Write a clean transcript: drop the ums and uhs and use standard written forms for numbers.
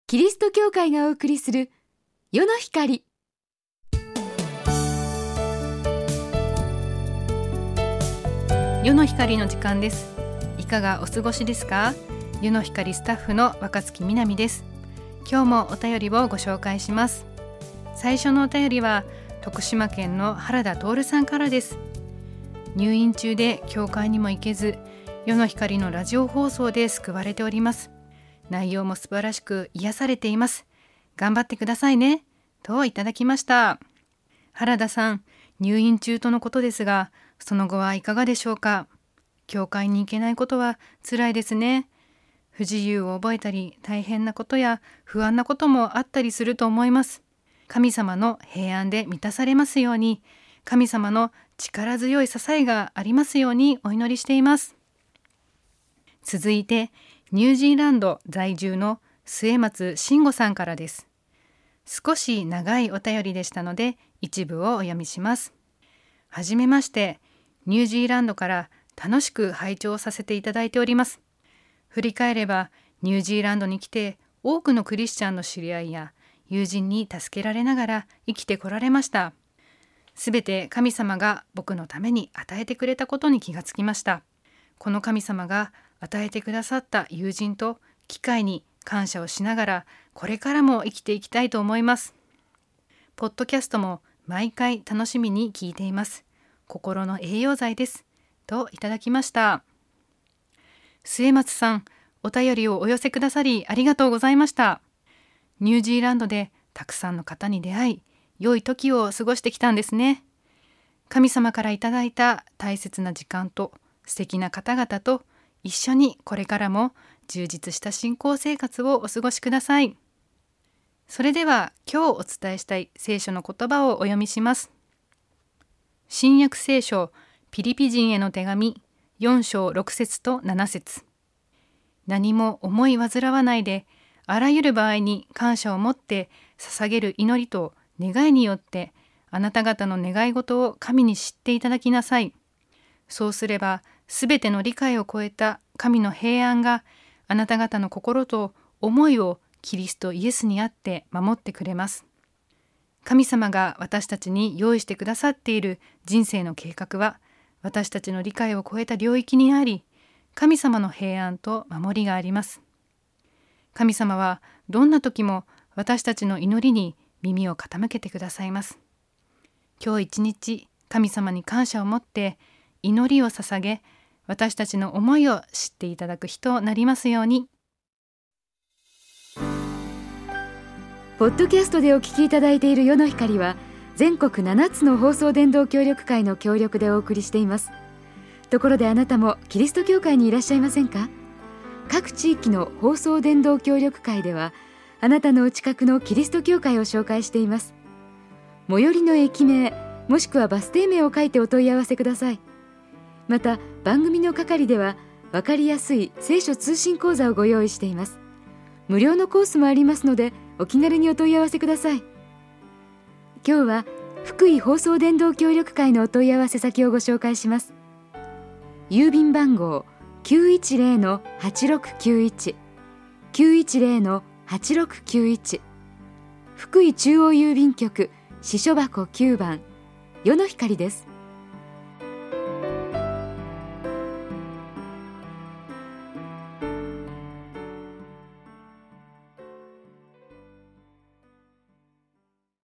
キリスト教会がお送りする世の光。 世の光の時間です。いかがお過ごしですか？世の光スタッフの若月みなみです。今日もお便りをご紹介します。最初のお便りは徳島県の原田徹さんからです。入院中で教会にも行けず、世の光のラジオ放送で救われております。内容も素晴らしく癒されています。頑張ってくださいね、といただきました。原田さん、入院中とのことですが、その後はいかがでしょうか？教会に行けないことは辛いですね。不自由を覚えたり、大変なことや不安なこともあったりすると思います。神様の平安で満たされますように、神様の力強い支えがありますようにお祈りしています。続いて、ニュージーランド在住の末松慎吾さんからです。少し長いお便りでしたので、一部をお読みします。はじめまして、ニュージーランドから楽しく拝聴させていただいております。振り返れば、ニュージーランドに来て多くのクリスチャンの知り合いや友人に助けられながら生きてこられました。すべて神様が僕のために与えてくれたことに気がつきました。この神様が与えてくださった友人と機会に感謝をしながら、これからも生きていきたいと思います。ポッドキャストも毎回楽しみに聞いています。心の栄養剤です、といただきました。末松さん、お便りをお寄せくださりありがとうございました。ニュージーランドでたくさんの方に出会い、良い時を過ごしてきたんですね。神様からいただいた大切な時間と素敵な方々と一緒にこれからも充実した信仰生活をお過ごしください。それでは今日お伝えしたい聖書の言葉をお読みします。新約聖書ピリピ人への手紙4章6節と7節。何も思い煩わないで、あらゆる場合に感謝を持って捧げる祈りと願いによって、あなた方の願い事を神に知っていただきなさい。そうすれば、すべての理解を超えた神の平安があなた方の心と思いをキリストイエスにあって守ってくれます。神様が私たちに用意してくださっている人生の計画は、私たちの理解を超えた領域にあり、神様の平安と守りがあります。神様はどんな時も私たちの祈りに耳を傾けてくださいます。今日一日、神様に感謝を持って祈りを捧げ、私たちの思いを知っていただく日となりますように。 ポッドキャストでお聞きいただいている世の光は、全国7つの放送伝道協力会の協力でお送りしています。ところであなたもキリスト教会にいらっしゃいませんか？各地域の放送伝道協力会では、あなたのお近くのキリスト教会を紹介しています。最寄りの駅名、もしくはバス停名を書いてお問い合わせください。また番組の係では分かりやすい聖書通信講座をご用意しています。無料のコースもありますので、お気軽にお問い合わせください。今日は福井放送伝道協力会のお問い合わせ先をご紹介します。郵便番号 910-8691 910-8691、福井中央郵便局支所箱9番、世の光です。